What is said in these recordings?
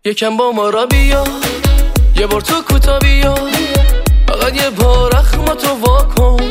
یکم با ما را بیا، یه بار تو کوتا بیا، فقط یه بار اخماتو واکن.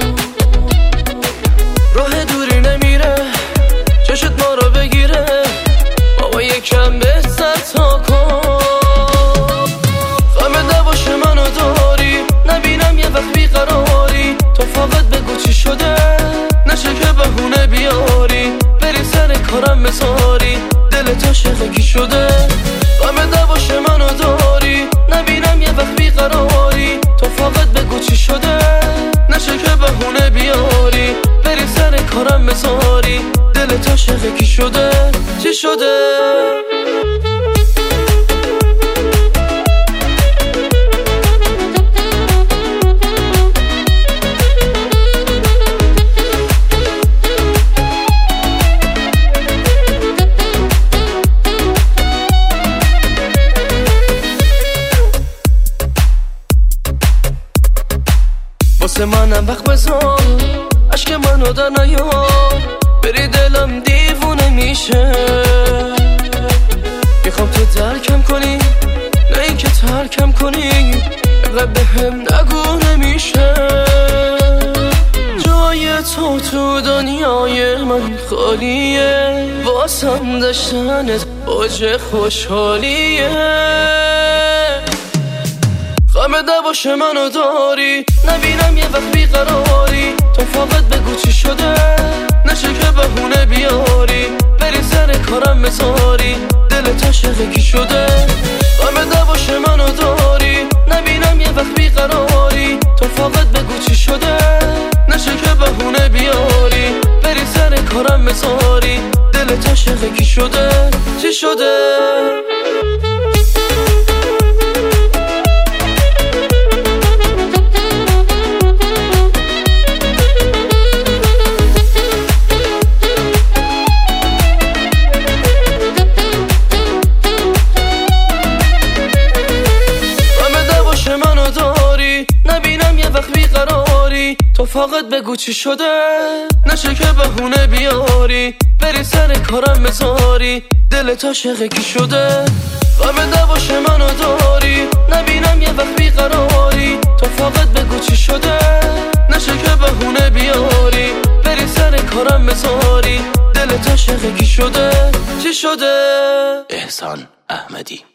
راه دوری نمیره، چشت ما را بگیره، بابا یکم بهتر تا کن. غم نباشه منو داری، نبینم یه وقت بیقراری، تو فقط بگو چی شده، نشه که بهونه بیاری، بری سر کارم بذاری، دلت عاشق کی شده. غم نباشه منو داری، نبینم یه وقت بیقراری، تو فقط بگو چی شده، نشه که بهونه بیاری، بری سر کارم بذاری، دلت عاشق کی شده، چی شده. واسه منم وقت بذار، عشق منو در نیار، بری دلم دیوونه میشه. میخوام تو درکم کنی، نه این که ترکم کنی، اینقدر بهم نگو نمیشه. جای تو دنیای من خالیه، واسم داشتنت اوج خوشحالیه. غم نباشه منو داری، نبینم یه وقت بیقراری، تو فقط بگو چی شده، نشه که بهونه بیاری، بری سر کارم بذاری، دلت عاشق کی شده. غم نباشه منو داری، نبینم یه وقت بیقراری، تو فقط بگو چی شده، نشه که بهونه بیاری، بری سر کارم بذاری، دلت عاشق کی شده، چی شده. نبینم یه وقت بیقراری، تو فقط بگو چی شده، نشه که بهونه بیاری، بری سر کارم بذاری، دلت عاشق کی شده. غم نباشه منو داری، نبینم یه وقت بیقراری، تو فقط بگو چی شده، نشه که بهونه بیاری، بری سر کارم بذاری، دلت عاشق کی شده، چی شده. احسان احمدی.